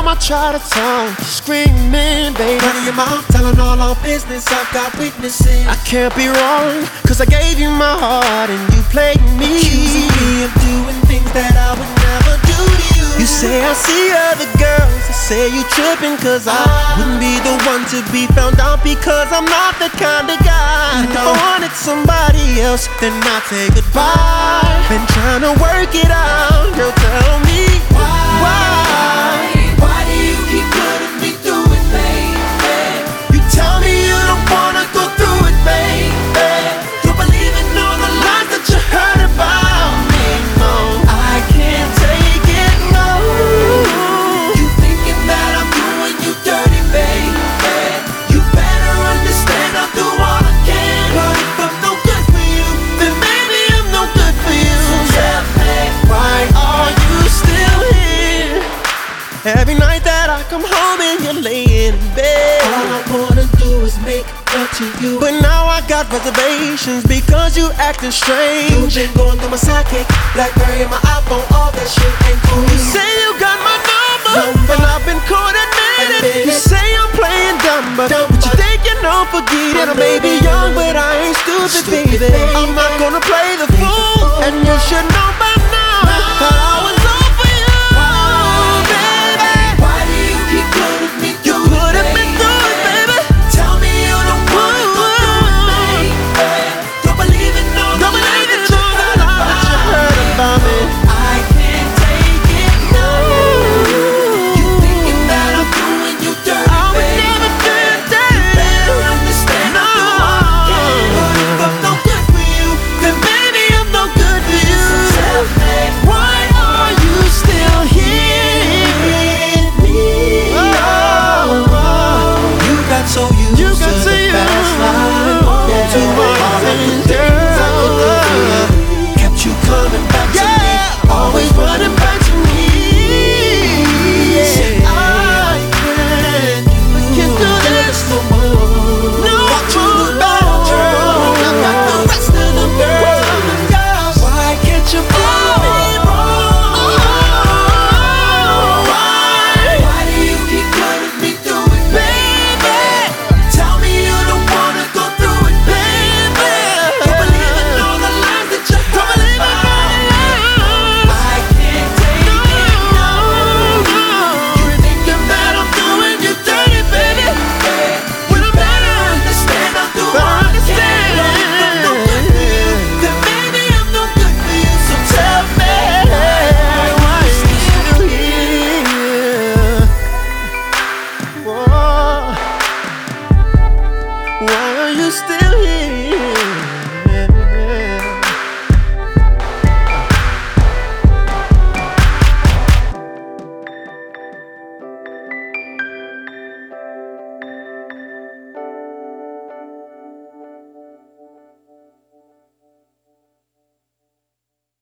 I try to talk, screaming, baby. Running your mouth, telling all our business, I've got witnesses. I can't be wrong, cause I gave you my heart and you played me. Accusing me of doing things that I would never do to you. You say I see other girls, I say you tripping, cause I wouldn't be the one to be found out, because I'm not that kind of guy. If I wanted somebody else, then I'd say goodbye. Been trying to work it out, girl, tell me why? Why do you keep putting me through it, baby? You tell me you don't wanna go through it, baby. You're believing all the lies that you heard about me. No, I can't take it, no. You thinking that I'm doing you dirty, baby. You better understand I'll do all I can. But if I'm no good for you, then maybe I'm no good for you. So tell me, Why are you still here? Every night that I come home and you're laying in bed, all I wanna do is make love to you. but now I got reservations because you acting strange. You've been going through my sidekick, BlackBerry and my iPhone, all that shit ain't cool. You say you got my number, and I've been caught admitting it. You say I'm playing dumb, but you think you know, forget it. I may be young, but I ain't stupid, baby. I'm not gonna play the fool, and you should know by now that I was all for you, baby. Why do you keep putting me through Putting me through it, baby. Tell me you don't wanna go through it, baby. Don't believe in all the lies that you heard about me. I can't take it, no. You thinking that I'm doing you dirty, I would baby. never do that. You better understand I'll do all I can. But if I'm no good for you, then maybe I'm no good for you. So tell me, Why are you still here? you got so used You got to so the past used life, to all what of the things, things I could do for you kept you coming back to me, always running back to me. Said I can't do this no more. Walk to the bathroom, I'm like the rest of the girls. Why can't you prove me wrong? Why do you keep putting me through it, baby? Tell me you don't wanna go through it, baby. You believe in all the lies that you heard about me. I can't take it, no. You thinking that I'm doing you dirty, baby. When I better understand I'll do all I can. If I'm no good for you, then maybe I'm no good for you. So tell me, Why are you still here? Whoa. Why are you still